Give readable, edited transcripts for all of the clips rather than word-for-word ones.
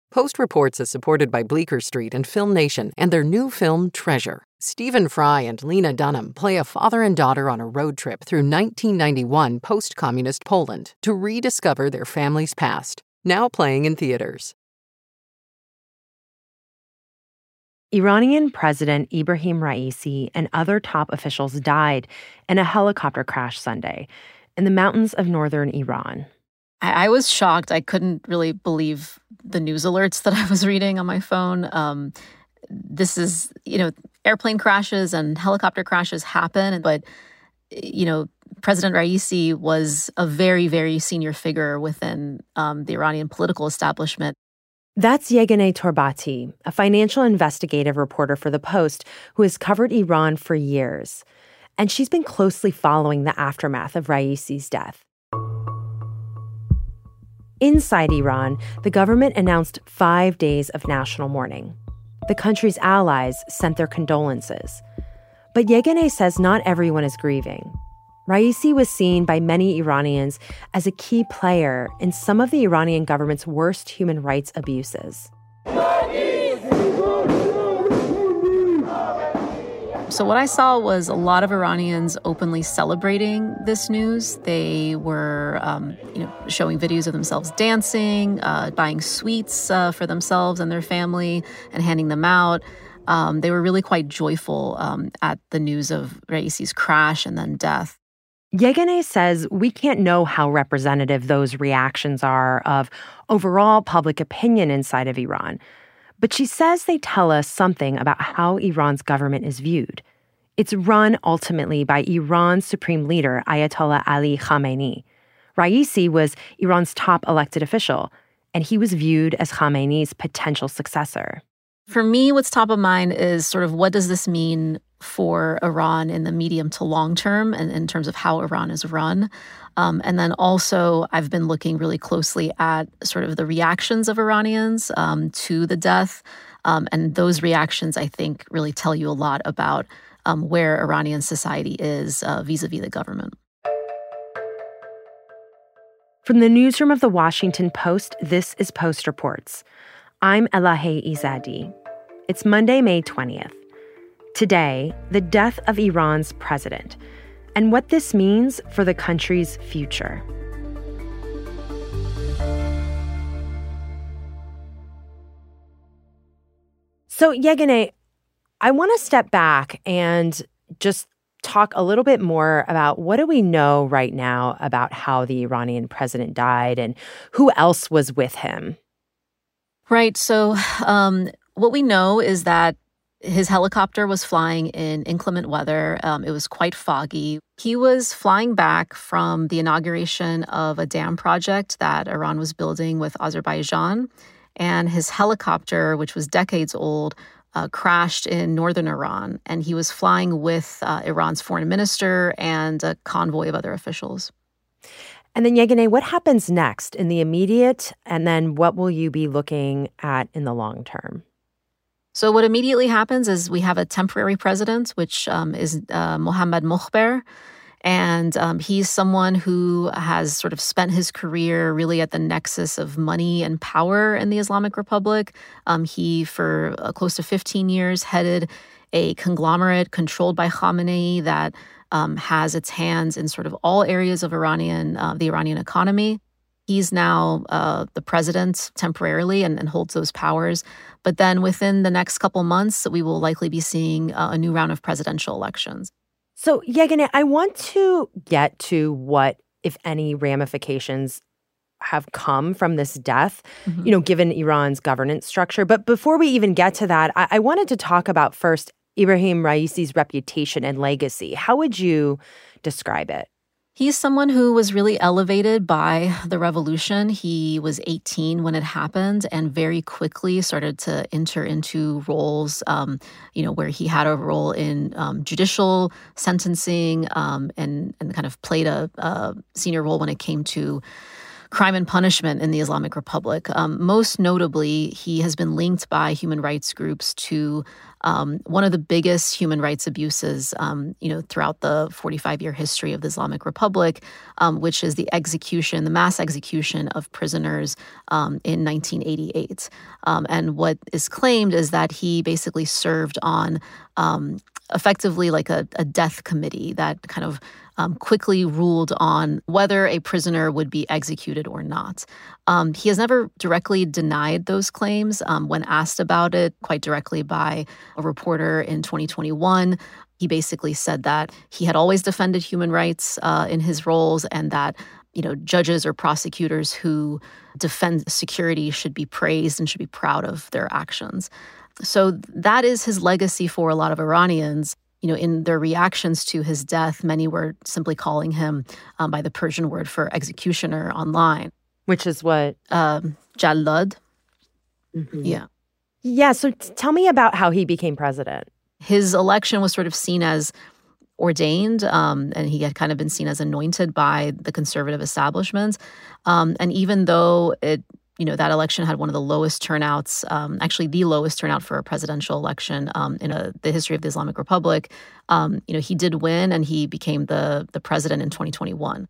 Post Reports is supported by Bleecker Street and Film Nation and their new film, Treasure. Stephen Fry and Lena Dunham play a father and daughter on a road trip through 1991 post-communist Poland to rediscover their family's past. Now playing in theaters. Iranian President Ebrahim Raisi and other top officials died in a helicopter crash Sunday in the mountains of northern Iran. I was shocked. I couldn't really believe the news alerts that I was reading on my phone. This is, airplane crashes and helicopter crashes happen. But, President Raisi was a very, very senior figure within the Iranian political establishment. That's Yeganeh Torbati, a financial investigative reporter for The Post who has covered Iran for years. And she's been closely following the aftermath of Raisi's death. Inside Iran, the government announced 5 days of national mourning. The country's allies sent their condolences. But Yeganeh says not everyone is grieving. Raisi was seen by many Iranians as a key player in some of the Iranian government's worst human rights abuses. So what I saw was a lot of Iranians openly celebrating this news. They were, showing videos of themselves dancing, buying sweets for themselves and their family and handing them out. They were really quite joyful at the news of Raisi's crash and then death. Yeganeh says we can't know how representative those reactions are of overall public opinion inside of Iran. But she says they tell us something about how Iran's government is viewed. It's run ultimately by Iran's supreme leader, Ayatollah Ali Khamenei. Raisi was Iran's top elected official, and he was viewed as Khamenei's potential successor. For me, what's top of mind is sort of what does this mean for Iran in the medium to long term and in terms of how Iran is run. And then also I've been looking really closely at sort of the reactions of Iranians to the death. And those reactions, I think, really tell you a lot about where Iranian society is vis-a-vis the government. From the newsroom of The Washington Post, this is Post Reports. I'm Elahe Izadi. It's Monday, May 20th. Today, the death of Iran's president and what this means for the country's future. So, Yeganeh, I want to step back and just talk a little bit more about what do we know right now about how the Iranian president died and who else was with him? Right. So what we know is that his helicopter was flying in inclement weather. It was quite foggy. He was flying back from the inauguration of a dam project that Iran was building with Azerbaijan. And his helicopter, which was decades old, crashed in northern Iran. And he was flying with Iran's foreign minister and a convoy of other officials. And then, Yeganeh, what happens next in the immediate? And then what will you be looking at in the long term? So what immediately happens is we have a temporary president, which is Mohammad Mokhber. And he's someone who has sort of spent his career really at the nexus of money and power in the Islamic Republic. He, for close to 15 years, headed a conglomerate controlled by Khamenei that has its hands in sort of all areas of the Iranian economy. He's now the president temporarily and holds those powers. But then within the next couple months, we will likely be seeing a new round of presidential elections. So, Yeganeh, I want to get to what, if any, ramifications have come from this death, given Iran's governance structure. But before we even get to that, I wanted to talk about first Ebrahim Raisi's reputation and legacy. How would you describe it? He's someone who was really elevated by the revolution. He was 18 when it happened and very quickly started to enter into roles, where he had a role in judicial sentencing and kind of played a senior role when it came to crime and punishment in the Islamic Republic. Most notably, he has been linked by human rights groups to one of the biggest human rights abuses, throughout the 45-year history of the Islamic Republic, which is the mass execution of prisoners in 1988. And what is claimed is that he basically served on effectively like a death committee that kind of quickly ruled on whether a prisoner would be executed or not. He has never directly denied those claims. When asked about it quite directly by a reporter in 2021, he basically said that he had always defended human rights in his roles, and that judges or prosecutors who defend security should be praised and should be proud of their actions. So that is his legacy for a lot of Iranians. In their reactions to his death, many were simply calling him by the Persian word for executioner online. Which is what? Jallad. Mm-hmm. Yeah. Yeah, so tell me about how he became president. His election was sort of seen as ordained, and he had kind of been seen as anointed by the conservative establishment. And even though that election had one of the lowest turnouts, actually the lowest turnout for a presidential election in the history of the Islamic Republic. He did win, and he became the president in 2021.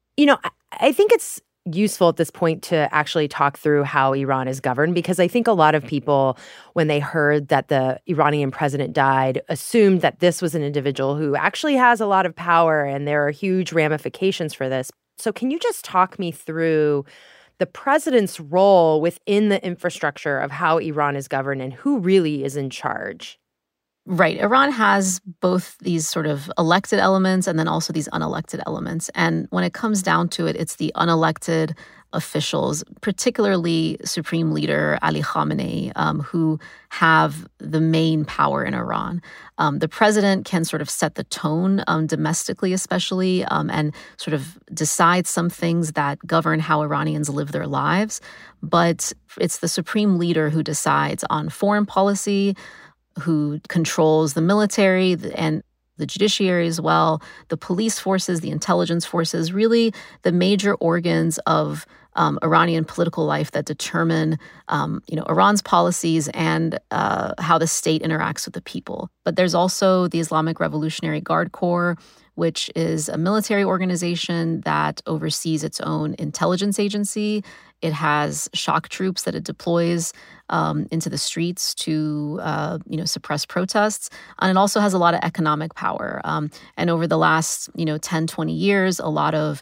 I think it's useful at this point to actually talk through how Iran is governed, because I think a lot of people, when they heard that the Iranian president died, assumed that this was an individual who actually has a lot of power, and there are huge ramifications for this. So can you just talk me through the president's role within the infrastructure of how Iran is governed and who really is in charge? Right. Iran has both these sort of elected elements and then also these unelected elements. And when it comes down to it, it's the unelected officials, particularly Supreme Leader Ali Khamenei, who have the main power in Iran. The president can sort of set the tone domestically, especially, and sort of decide some things that govern how Iranians live their lives. But it's the Supreme Leader who decides on foreign policy, who controls the military and the judiciary as well, the police forces, the intelligence forces, really the major organs of Iranian political life that determine, Iran's policies and how the state interacts with the people. But there's also the Islamic Revolutionary Guard Corps, which is a military organization that oversees its own intelligence agency. It has shock troops that it deploys into the streets to, suppress protests. And it also has a lot of economic power. And over the last, 10, 20 years, a lot of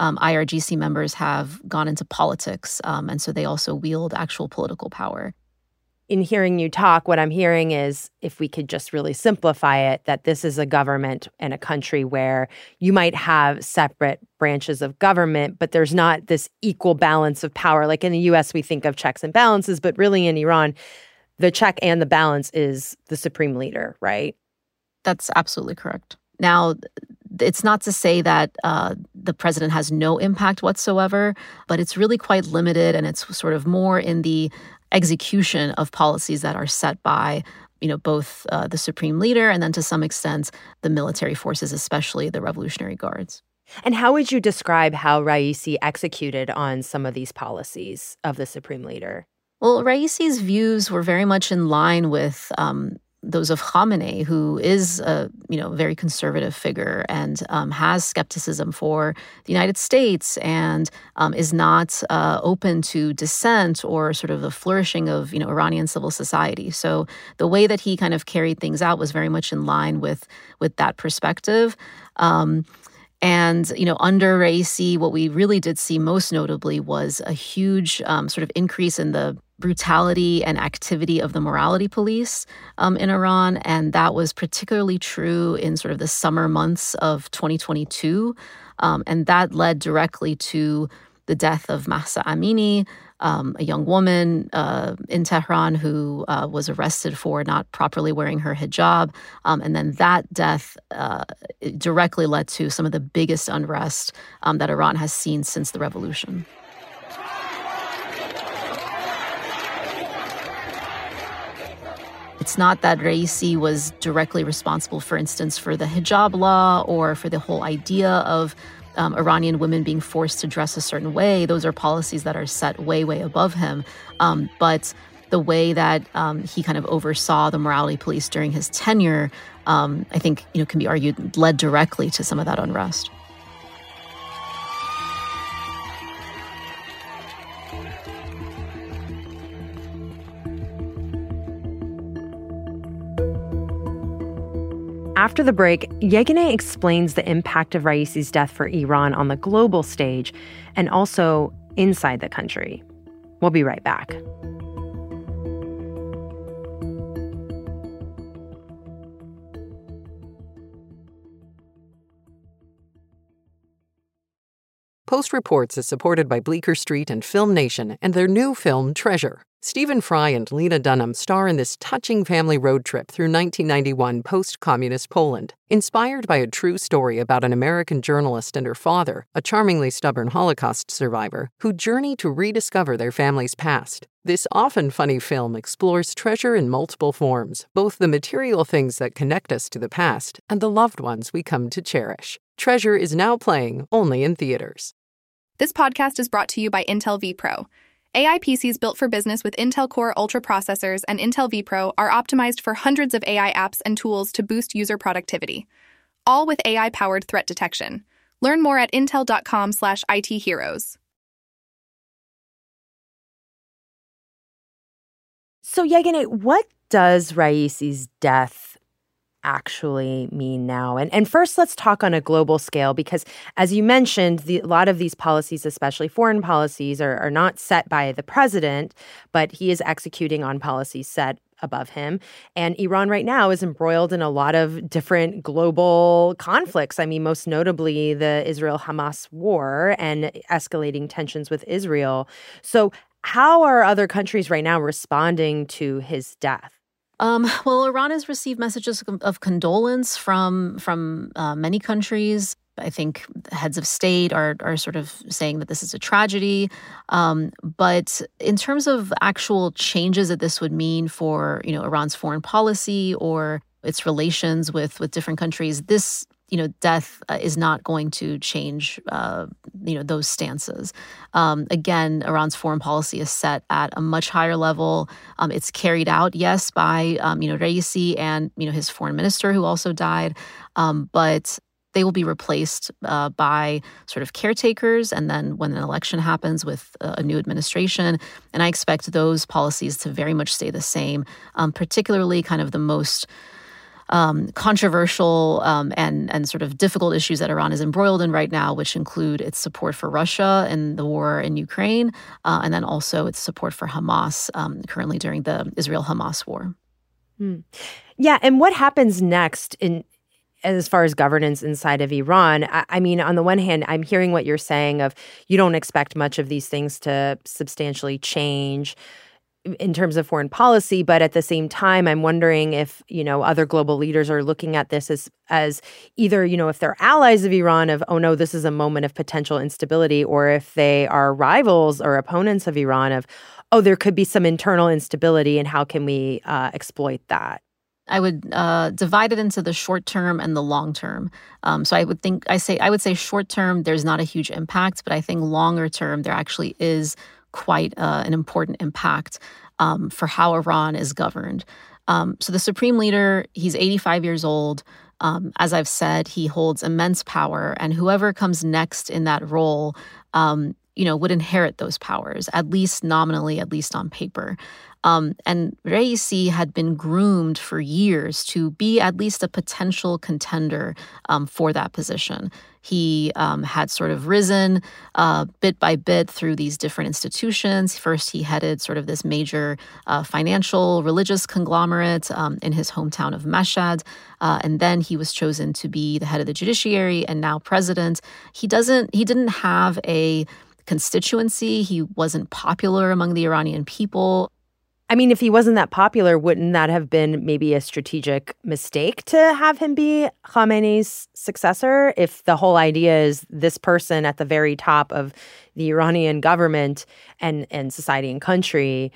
IRGC members have gone into politics. And so they also wield actual political power. In hearing you talk, what I'm hearing is, if we could just really simplify it, that this is a government and a country where you might have separate branches of government, but there's not this equal balance of power. Like in the U.S., we think of checks and balances, but really in Iran, the check and the balance is the supreme leader, right? That's absolutely correct. Now, it's not to say that the president has no impact whatsoever, but it's really quite limited, and it's sort of more in the execution of policies that are set by, both the supreme leader and then to some extent the military forces, especially the Revolutionary Guards. And how would you describe how Raisi executed on some of these policies of the supreme leader? Well, Raisi's views were very much in line with those of Khamenei, who is a very conservative figure and has skepticism for the United States and is not open to dissent or sort of the flourishing of Iranian civil society. So the way that he kind of carried things out was very much in line with that perspective. And under Raisi, what we really did see most notably was a huge sort of increase in the brutality and activity of the morality police in Iran. And that was particularly true in sort of the summer months of 2022. And that led directly to the death of Mahsa Amini, a young woman in Tehran who was arrested for not properly wearing her hijab. And then that death directly led to some of the biggest unrest that Iran has seen since the revolution. It's not that Raisi was directly responsible, for instance, for the hijab law or for the whole idea of Iranian women being forced to dress a certain way. Those are policies that are set way, way above him. But the way that he kind of oversaw the morality police during his tenure, I think, can be argued led directly to some of that unrest. After the break, Yeganeh explains the impact of Raisi's death for Iran on the global stage and also inside the country. We'll be right back. Post Reports is supported by Bleecker Street and Film Nation and their new film, Treasure. Stephen Fry and Lena Dunham star in this touching family road trip through 1991 post-communist Poland, inspired by a true story about an American journalist and her father, a charmingly stubborn Holocaust survivor, who journey to rediscover their family's past. This often funny film explores treasure in multiple forms, both the material things that connect us to the past and the loved ones we come to cherish. Treasure is now playing only in theaters. This podcast is brought to you by Intel vPro. AI PCs built for business with Intel Core Ultra processors and Intel vPro are optimized for hundreds of AI apps and tools to boost user productivity, all with AI-powered threat detection. Learn more at intel.com/ITheroes. So, Yeganeh, what does Raisi's death actually mean now? And first, let's talk on a global scale, because as you mentioned, a lot of these policies, especially foreign policies, are not set by the president, but he is executing on policies set above him. And Iran right now is embroiled in a lot of different global conflicts. I mean, most notably the Israel-Hamas war and escalating tensions with Israel. So how are other countries right now responding to his death? Well, Iran has received messages of condolence from many countries. I think heads of state are sort of saying that this is a tragedy. But in terms of actual changes that this would mean for, Iran's foreign policy or its relations with different countries, this death is not going to change, those stances. Again, Iran's foreign policy is set at a much higher level. It's carried out, yes, by, Raisi and, his foreign minister who also died. But they will be replaced by sort of caretakers. And then when an election happens with a new administration, and I expect those policies to very much stay the same, particularly kind of the most controversial and sort of difficult issues that Iran is embroiled in right now, which include its support for Russia and the war in Ukraine, and then also its support for Hamas currently during the Israel-Hamas war. Yeah, and what happens next as far as governance inside of Iran? I mean, on the one hand, I'm hearing what you're saying of you don't expect much of these things to substantially change in terms of foreign policy, but at the same time, I'm wondering if, other global leaders are looking at this as either, if they're allies of Iran of, oh no, this is a moment of potential instability, or if they are rivals or opponents of Iran of, oh, there could be some internal instability and how can we exploit that? I would divide it into the short term and the long term. So I would say short term, there's not a huge impact, but I think longer term, there actually is quite an important impact for how Iran is governed. So the supreme leader, he's 85 years old. As I've said, he holds immense power, and whoever comes next in that role, would inherit those powers, at least nominally, at least on paper. And Raisi had been groomed for years to be at least a potential contender for that position. He had sort of risen bit by bit through these different institutions. First, he headed sort of this major financial, religious conglomerate in his hometown of Mashhad. And then he was chosen to be the head of the judiciary and now president. He didn't have a constituency. He wasn't popular among the Iranian people. I mean, if he wasn't that popular, wouldn't that have been maybe a strategic mistake to have him be Khamenei's successor? If the whole idea is this person at the very top of the Iranian government and society and country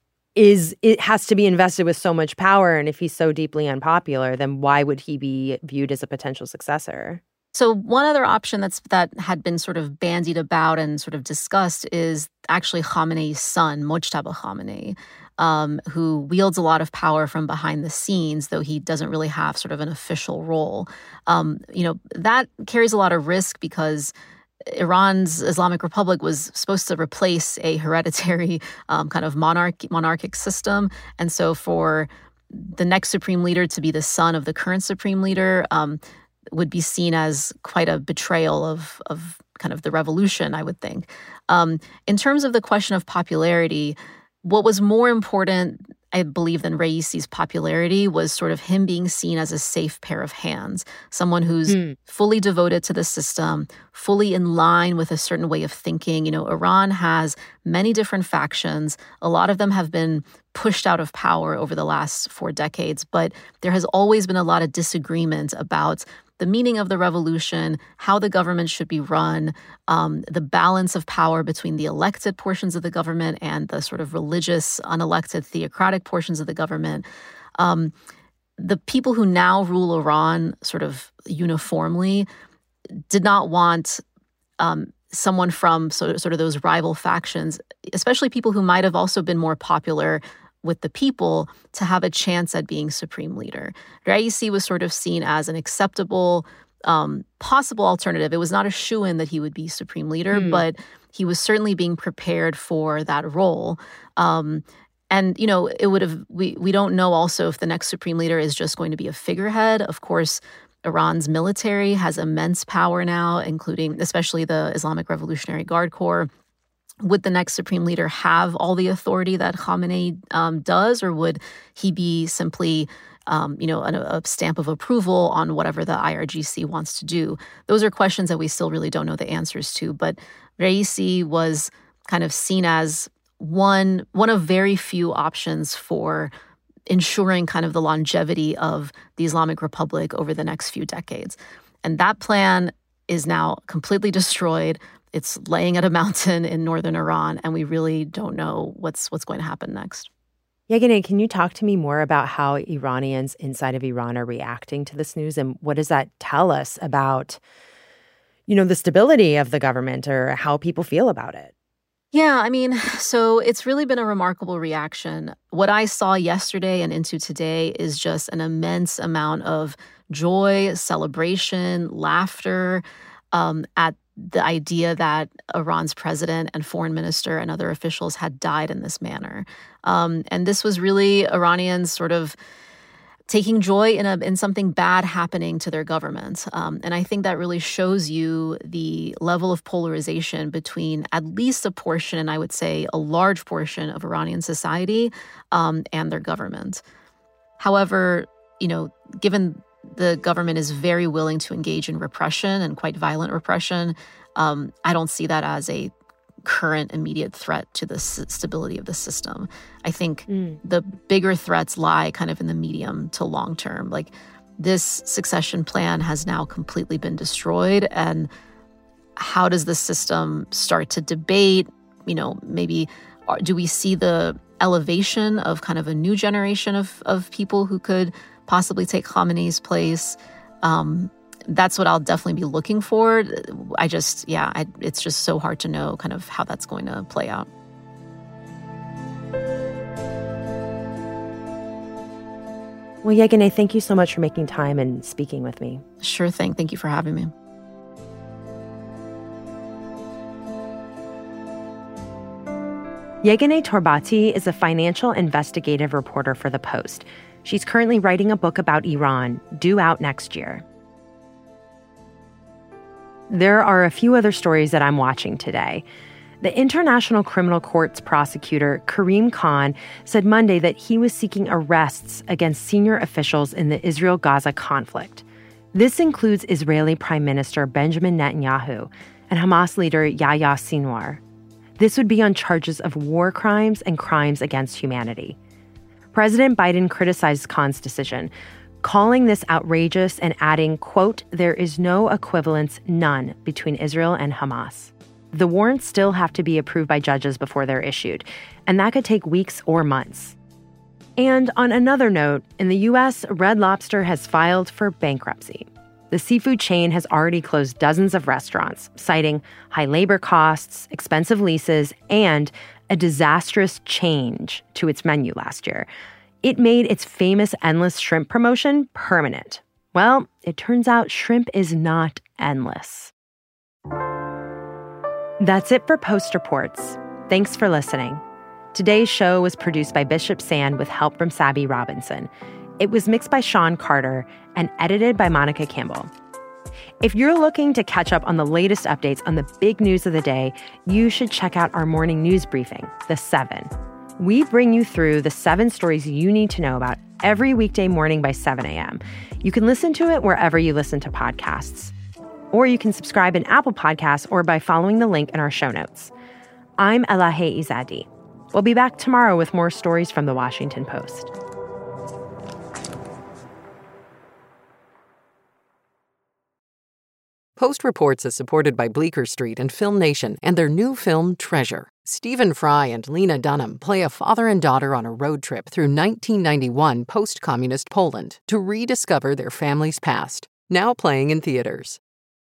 it has to be invested with so much power. And if he's so deeply unpopular, then why would he be viewed as a potential successor? So one other option that had been sort of bandied about and sort of discussed is actually Khamenei's son, Mojtaba Khamenei, who wields a lot of power from behind the scenes, though he doesn't really have sort of an official role. That carries a lot of risk because Iran's Islamic Republic was supposed to replace a hereditary kind of monarchic system. And so for the next supreme leader to be the son of the current supreme leader would be seen as quite a betrayal of kind of the revolution, I would think. In terms of the question of popularity, what was more important, I believe, than Raisi's popularity was sort of him being seen as a safe pair of hands, someone who's fully devoted to the system, fully in line with a certain way of thinking. Iran has many different factions. A lot of them have been pushed out of power over the last 4 decades, but there has always been a lot of disagreement about the meaning of the revolution, how the government should be run, the balance of power between the elected portions of the government and the sort of religious, unelected, theocratic portions of the government. The people who now rule Iran sort of uniformly did not want someone from sort of those rival factions, especially people who might have also been more popular with the people, to have a chance at being supreme leader. Raisi was sort of seen as an acceptable, possible alternative. It was not a shoo-in that he would be supreme leader, but he was certainly being prepared for that role. It would have. We don't know also if the next supreme leader is just going to be a figurehead. Of course, Iran's military has immense power now, including especially the Islamic Revolutionary Guard Corps. Would the next supreme leader have all the authority that Khamenei does, or would he be simply, a stamp of approval on whatever the IRGC wants to do? Those are questions that we still really don't know the answers to. But Raisi was kind of seen as one of very few options for ensuring kind of the longevity of the Islamic Republic over the next few decades. And that plan is now completely destroyed. It's laying at a mountain in northern Iran, and we really don't know what's going to happen next. Yeganeh, can you talk to me more about how Iranians inside of Iran are reacting to this news, and what does that tell us about, the stability of the government or how people feel about it? Yeah, so it's really been a remarkable reaction. What I saw yesterday and into today is just an immense amount of joy, celebration, laughter at the idea that Iran's president and foreign minister and other officials had died in this manner. And this was really Iranians sort of taking joy in something bad happening to their government. And I think that really shows you the level of polarization between at least a portion, and I would say a large portion of Iranian society and their government. However, given the government is very willing to engage in repression and quite violent repression, I don't see that as a current immediate threat to the stability of the system. I think the bigger threats lie kind of in the medium to long term. Like, this succession plan has now completely been destroyed. And how does the system start to debate? Maybe do we see the elevation of kind of a new generation of people who could possibly take Khamenei's place? That's what I'll definitely be looking for. It's just so hard to know kind of how that's going to play out. Well, Yeganeh, thank you so much for making time and speaking with me. Sure thing. Thank you for having me. Yeganeh Torbati is a financial investigative reporter for The Post. She's currently writing a book about Iran, due out next year. There are a few other stories that I'm watching today. The International Criminal Court's prosecutor, Karim Khan, said Monday that he was seeking arrests against senior officials in the Israel-Gaza conflict. This includes Israeli Prime Minister Benjamin Netanyahu and Hamas leader Yahya Sinwar. This would be on charges of war crimes and crimes against humanity. President Biden criticized Khan's decision, calling this outrageous and adding, quote, "There is no equivalence, none, between Israel and Hamas." The warrants still have to be approved by judges before they're issued, and that could take weeks or months. And on another note, in the U.S., Red Lobster has filed for bankruptcy. The seafood chain has already closed dozens of restaurants, citing high labor costs, expensive leases, and a disastrous change to its menu last year. It made its famous endless shrimp promotion permanent. Well, it turns out shrimp is not endless. That's it for Post Reports. Thanks for listening. Today's show was produced by Bishop Sand with help from Sabby Robinson. It was mixed by Sean Carter and edited by Monica Campbell. If you're looking to catch up on the latest updates on the big news of the day, you should check out our morning news briefing, The 7. We bring you through the 7 stories you need to know about every weekday morning by 7 a.m. You can listen to it wherever you listen to podcasts. Or you can subscribe in Apple Podcasts or by following the link in our show notes. I'm Elahe Izadi. We'll be back tomorrow with more stories from The Washington Post. Post Reports is supported by Bleecker Street and Film Nation and their new film, Treasure. Stephen Fry and Lena Dunham play a father and daughter on a road trip through 1991 post-communist Poland to rediscover their family's past. Now playing in theaters.